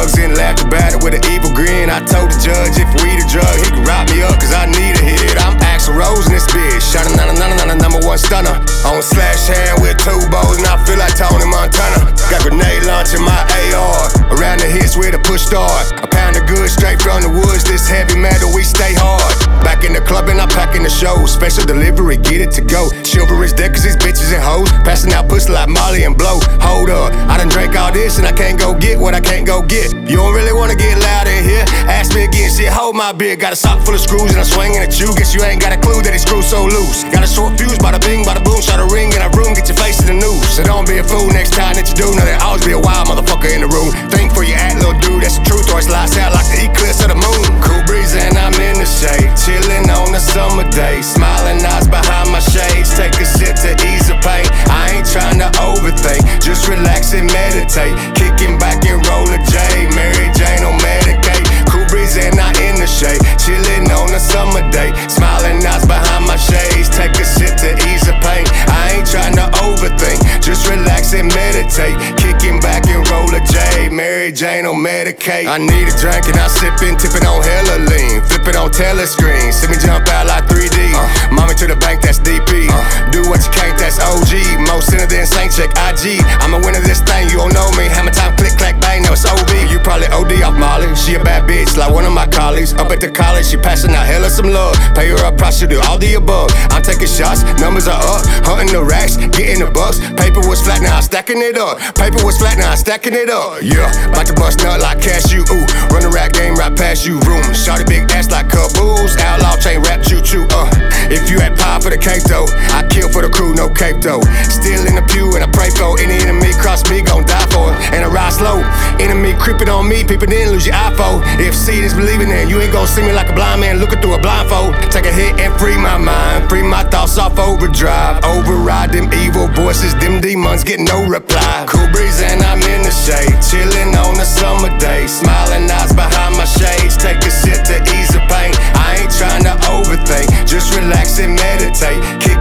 drugs and laughed about it with an evil grin. I told the judge if we the drug, he could rock me up cause I need a hit. I'm Axl Rose in this bitch, shot a number one stunner. On slash hand with two bows and I feel like Tony Montana. Got grenade launch in my AR, around the hits with a push start. A pound of good straight from the woods, this heavy metal we stay hard. Back in the club and I'm packing the show, special delivery, get it to go. Chivalry's dead cause these bitches and hoes, passing out pussy like Molly and Blow. Hold up, I done drank all this and I can't go get what I can't go get. You don't really wanna get loud in here, ask me again, shit, hold my beer. Got a sock full of screws and I'm swinging at you. Guess you ain't got a clue that these screws so loose. Got a short fuse, bada bing, bada boom, shot a ring in a room, get your face in the news. So don't be a fool next time that you do, know there'll always be a wild motherfucker in the room. Think for your act, little dude, that's the truth, or it's lights out like the eclipse of the moon. Cool breeze and I'm in the shade, chilling on a summer day, smiling eyes behind my shades, take a sip to ease the pain. I ain't trying to overthink, just relax and meditate, kicking back and roll a J, Mary Jane on Medicaid. Cool breeze and I in the shade, chilling on a summer day, smiling eyes behind my shades, take a sip to ease the pain. I ain't trying to overthink, just relax and meditate, kicking back and roll a J, Mary Jane on Medicaid. I need a drink and I sippin', tippin' on hella lean, flippin' on telescreen, see me jump out like 3D. Mommy to the bank, that's DP. Do what you can't, that's OG. Most sinner than Saint, check IG. I'm a winner this thing, you don't know me. Hammer time, click, clack, bang, now it's OB. You probably OD off Molly. She a bad bitch, like one of my colleagues. Up at the college, she passing out hella some love. Pay her up, prostitute, all the above. I'm taking shots, numbers are up. Hunting the racks, getting the bucks. Paper was flat, now I'm stacking it up. Paper was flat, now I'm stacking it up. Yeah, about to bust nut like cashew. Ooh, run the rap game right past you. Room, shorty big ass like caboose. Outlaw chain rap, choo choo. If you had pie for the cake though, I kill for the crew, no cape though. Still in the pew and I pray for any enemy cross me, gon' die for it. And I ride slow, enemy creeping on me, people didn't lose your iPhone. If seeing is believing in, you ain't gon' see me like a blind man looking through a blindfold. Take a hit and free my mind, free my thoughts off overdrive. Override them evil voices, them demons get no reply. Cool breeze and I'm in the shade, chilling on a summer day, smiling eyes behind my shades, take a sip to ease the pain. I ain't trying to overthink, just relax and meditate.